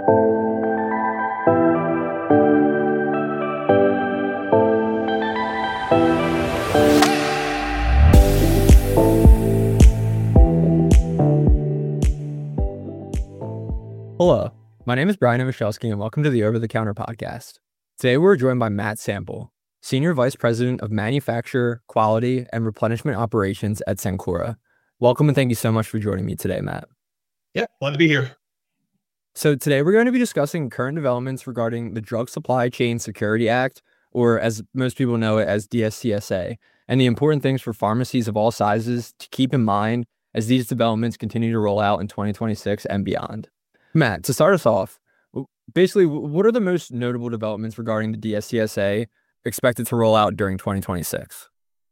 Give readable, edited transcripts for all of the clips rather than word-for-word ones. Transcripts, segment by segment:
Hello, my name is Brian Michalski, and welcome to the Over the Counter podcast. Today we're joined by Matt Sample, Senior Vice President of Manufacturer, Quality, and Replenishment Operations at Cencora. Welcome and thank you so much for joining me today, Matt. Yeah, glad to be here. So today we're going to be discussing current developments regarding the Drug Supply Chain Security Act, or as most people know it as DSCSA, and the important things for pharmacies of all sizes to keep in mind as these developments continue to roll out in 2026 and beyond. Matt, to start us off, basically, what are the most notable developments regarding the DSCSA expected to roll out during 2026?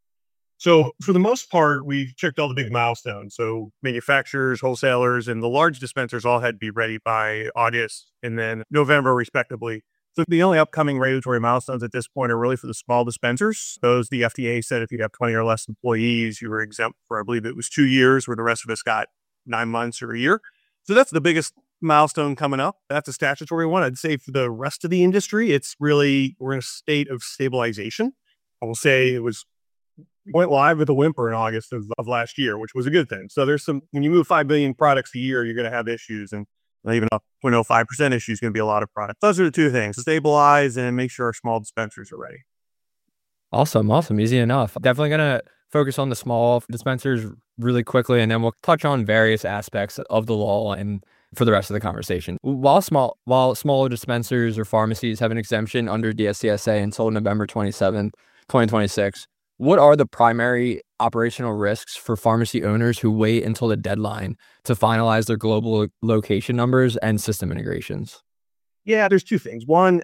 So for the most part, we've checked all the big milestones. So manufacturers, wholesalers, and the large dispensers all had to be ready by August and then November, respectively. So the only upcoming regulatory milestones at this point are really for the small dispensers. Those the FDA said if you have 20 or less employees, you were exempt for, I believe it was 2 years, where the rest of us got 9 months or a year. So that's the biggest milestone coming up. That's a statutory one. I'd say for the rest of the industry, it's really, we're in a state of stabilization. I will say went live with a whimper in August of last year, which was a good thing. So there's when you move 5 billion products a year, you're going to have issues, and even a 0.05% issue is going to be a lot of products. Those are the two things: stabilize and make sure our small dispensers are ready. Awesome. Easy enough. Definitely going to focus on the small dispensers really quickly, and then we'll touch on various aspects of the law and for the rest of the conversation. While smaller dispensers or pharmacies have an exemption under DSCSA until November 27th, 2026, what are the primary operational risks for pharmacy owners who wait until the deadline to finalize their global location numbers and system integrations? Yeah, there's two things. One,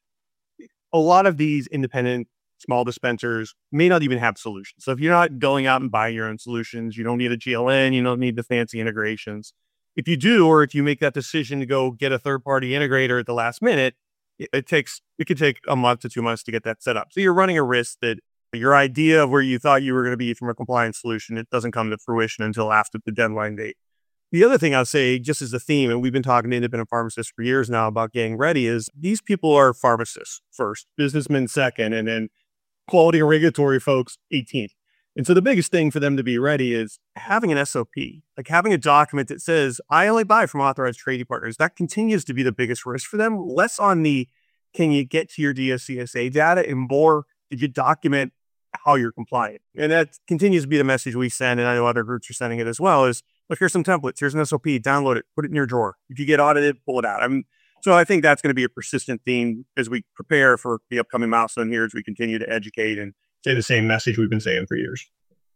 a lot of these independent small dispensers may not even have solutions. So if you're not going out and buying your own solutions, you don't need a GLN, you don't need the fancy integrations. If you do, or if you make that decision to go get a third-party integrator at the last minute, it could take a month to 2 months to get that set up. So you're running a risk that your idea of where you thought you were going to be from a compliance solution, it doesn't come to fruition until after the deadline date. The other thing I'll say, just as a theme, and we've been talking to independent pharmacists for years now about getting ready, is these people are pharmacists first, businessmen second, and then quality and regulatory folks 18th. And so the biggest thing for them to be ready is having an SOP, like having a document that says, I only buy from authorized trading partners. That continues to be the biggest risk for them. Less on the, can you get to your DSCSA data, and more, did you document how you're compliant? And that continues to be the message we send. And I know other groups are sending it as well, is, look, here's some templates. Here's an SOP, download it, put it in your drawer. If you get audited, pull it out. So I think that's going to be a persistent theme as we prepare for the upcoming milestone here, as we continue to educate and say the same message we've been saying for years.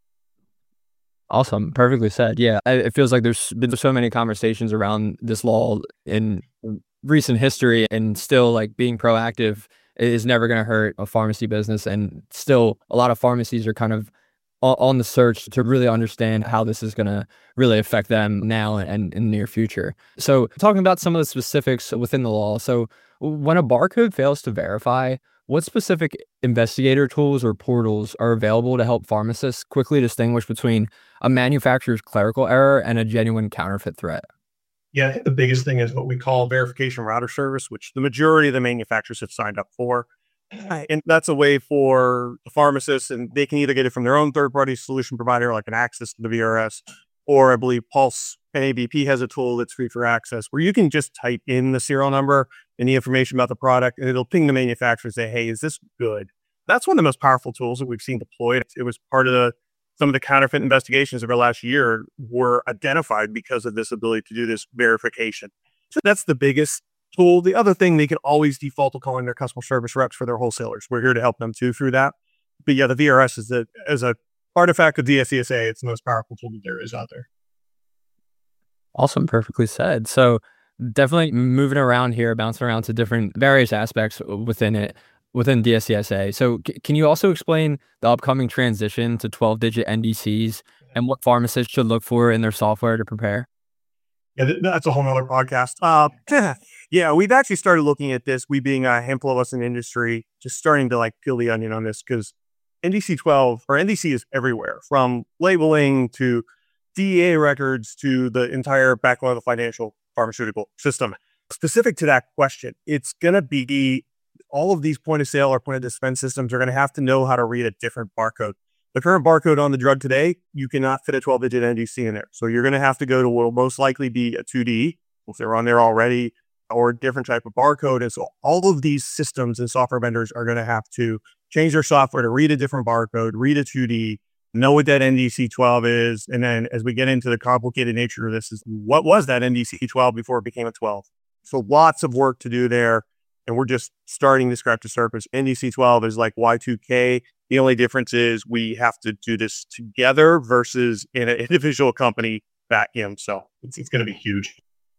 Awesome. Perfectly said. Yeah. It feels like there's been so many conversations around this law in recent history, and still like being proactive is never going to hurt a pharmacy business. And still a lot of pharmacies are kind of on the search to really understand how this is going to really affect them now and in the near future. So talking about some of the specifics within the law. So when a barcode fails to verify, what specific investigator tools or portals are available to help pharmacists quickly distinguish between a manufacturer's clerical error and a genuine counterfeit threat? Yeah, I think the biggest thing is what we call verification router service, which the majority of the manufacturers have signed up for. And that's a way for the pharmacists, and they can either get it from their own third-party solution provider, like an access to the VRS, or I believe Pulse and ABP has a tool that's free for access, where you can just type in the serial number and the information about the product, and it'll ping the manufacturer and say, hey, is this good? That's one of the most powerful tools that we've seen deployed. It was part of some of the counterfeit investigations over last year were identified because of this ability to do this verification. So that's the biggest tool. The other thing, they can always default to calling their customer service reps for their wholesalers. We're here to help them too through that. But yeah, the VRS is as a artifact of DSCSA, it's the most powerful tool that there is out there. Awesome. Perfectly said. So definitely moving around here, bouncing around to different various aspects within DSCSA. So can you also explain the upcoming transition to 12-digit NDCs and what pharmacists should look for in their software to prepare? Yeah, that's a whole nother podcast. Yeah, we've actually started looking at this, we being a handful of us in the industry, just starting to like peel the onion on this, because NDC 12 or NDC is everywhere, from labeling to DEA records to the entire backlog of the financial pharmaceutical system. Specific to that question, it's going to be all of these point of sale or point of dispense systems are going to have to know how to read a different barcode. The current barcode on the drug today, you cannot fit a 12-digit NDC in there. So you're going to have to go to what will most likely be a 2D, if they're on there already, or a different type of barcode. And so all of these systems and software vendors are going to have to change their software to read a different barcode, read a 2D, know what that NDC 12 is. And then as we get into the complicated nature of this, is what was that NDC 12 before it became a 12? So lots of work to do there. And we're just starting to scratch the surface. NDC 12 is like Y2K. The only difference is we have to do this together versus in an individual company back in. So it's going to be huge.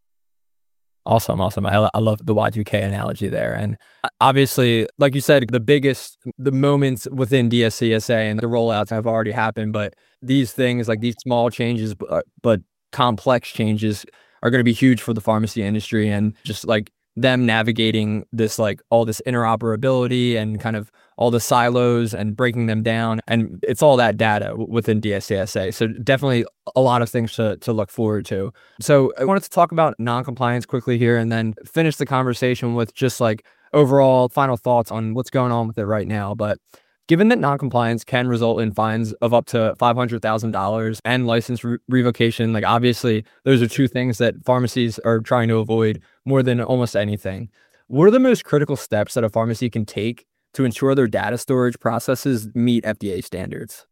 Awesome. I love the Y2K analogy there. And obviously, like you said, the moments within DSCSA and the rollouts have already happened, but these things, like these small changes, but complex changes, are going to be huge for the pharmacy industry, and just like them navigating this, like all this interoperability and kind of all the silos and breaking them down. And it's all that data within DSCSA. So definitely a lot of things to look forward to. So I wanted to talk about non-compliance quickly here, and then finish the conversation with just like overall final thoughts on what's going on with it right now. But given that non-compliance can result in fines of up to $500,000 and license revocation, like obviously those are two things that pharmacies are trying to avoid more than almost anything. What are the most critical steps that a pharmacy can take to ensure their data storage processes meet FDA standards?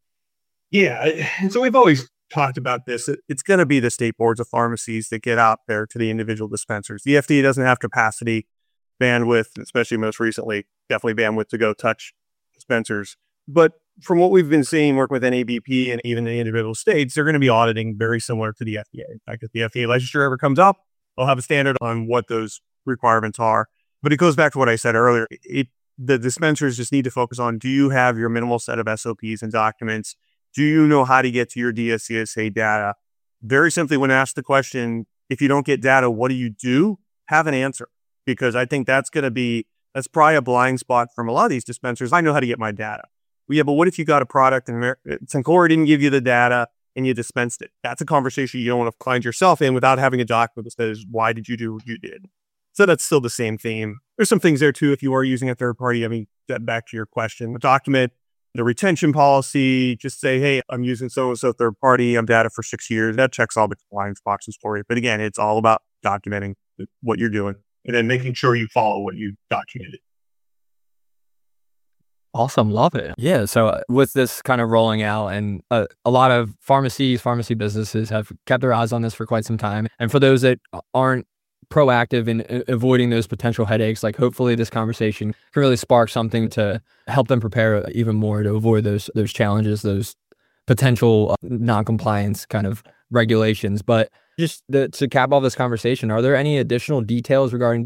Yeah. And so we've always talked about this. It's going to be the state boards of pharmacies that get out there to the individual dispensers. The FDA doesn't have capacity, bandwidth, especially most recently, definitely bandwidth to go touch dispensers. But from what we've been seeing, work with NABP and even the individual states, they're going to be auditing very similar to the FDA. In fact, if the FDA licensure ever comes up, they'll have a standard on what those requirements are. But it goes back to what I said earlier. The dispensers just need to focus on, do you have your minimal set of SOPs and documents? Do you know how to get to your DSCSA data? Very simply, when asked the question, if you don't get data, what do you do? Have an answer. Because I think that's probably a blind spot from a lot of these dispensers. I know how to get my data. Well, yeah, but what if you got a product and Cencora didn't give you the data and you dispensed it? That's a conversation you don't want to find yourself in without having a document that says, why did you do what you did? So that's still the same theme. There's some things there too. If you are using a third party, I mean, back to your question, the document, the retention policy, just say, hey, I'm using so-and-so third party. I'm data for 6 years. That checks all the compliance boxes for you. But again, it's all about documenting what you're doing and then making sure you follow what you documented. Awesome. Love it. Yeah. So with this kind of rolling out, and a lot of pharmacy businesses have kept their eyes on this for quite some time. And for those that aren't proactive in avoiding those potential headaches, like hopefully this conversation can really spark something to help them prepare even more to avoid those challenges, those potential non-compliance kind of regulations. But just to cap off this conversation, are there any additional details regarding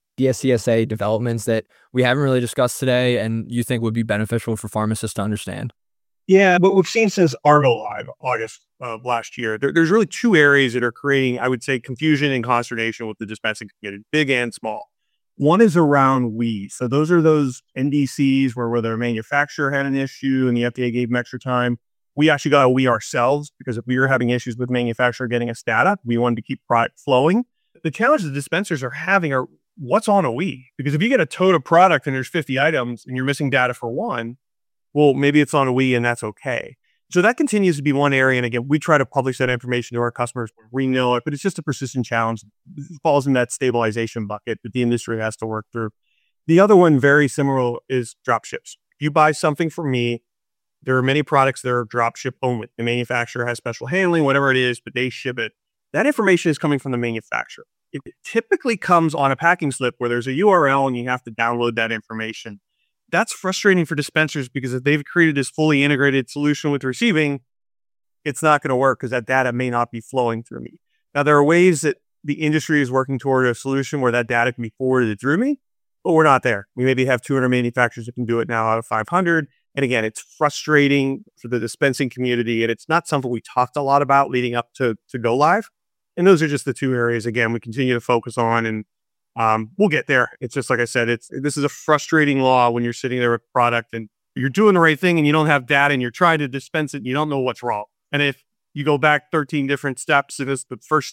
DSCSA developments that we haven't really discussed today and you think would be beneficial for pharmacists to understand? Yeah, what we've seen since Argo Live, August of last year, there's really two areas that are creating, I would say, confusion and consternation with the dispensing community, big and small. One is around we. So those are those NDCs where the manufacturer had an issue and the FDA gave them extra time. We actually got a we ourselves because if we were having issues with manufacturer getting us data, we wanted to keep product flowing. The challenge the dispensers are having are what's on a we? Because if you get a total product and there's 50 items and you're missing data for one, well, maybe it's on a we and that's okay. So that continues to be one area. And again, we try to publish that information to our customers. We know it, but it's just a persistent challenge. It falls in that stabilization bucket that the industry has to work through. The other one, very similar, is drop ships. If you buy something from me, there are many products that are drop ship only. The manufacturer has special handling, whatever it is, but they ship it. That information is coming from the manufacturer. It typically comes on a packing slip where there's a URL and you have to download that information. That's frustrating for dispensers because if they've created this fully integrated solution with receiving, it's not going to work because that data may not be flowing through me. Now, there are ways that the industry is working toward a solution where that data can be forwarded through me, but we're not there. We maybe have 200 manufacturers that can do it now out of 500. And again, it's frustrating for the dispensing community, and it's not something we talked a lot about leading up to go live. And those are just the two areas, again, we continue to focus on, and we'll get there. It's just like I said, this is a frustrating law when you're sitting there with product and you're doing the right thing and you don't have data and you're trying to dispense it and you don't know what's wrong. And if you go back 13 different steps, and it's the first step.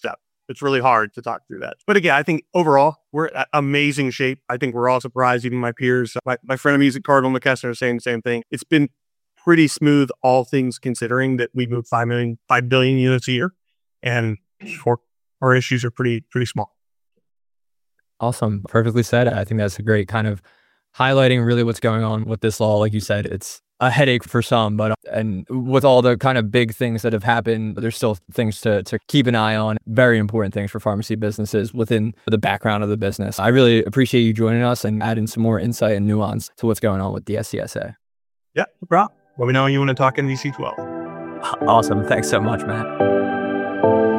It's really hard to talk through that. But again, I think overall, we're at amazing shape. I think we're all surprised, even my peers. My friend of music, Cardinal McKessner, is saying the same thing. It's been pretty smooth, all things considering, that we move 5 billion units a year. And our issues are pretty small. Awesome. Perfectly said. I think that's a great kind of highlighting really what's going on with this law. Like you said, it's a headache for some, but and with all the kind of big things that have happened, there's still things to keep an eye on. Very important things for pharmacy businesses within the background of the business. I really appreciate you joining us and adding some more insight and nuance to what's going on with the SCSA. Yeah, no problem. Let me know when you want to talk NVC 12. Awesome. Thanks so much, Matt.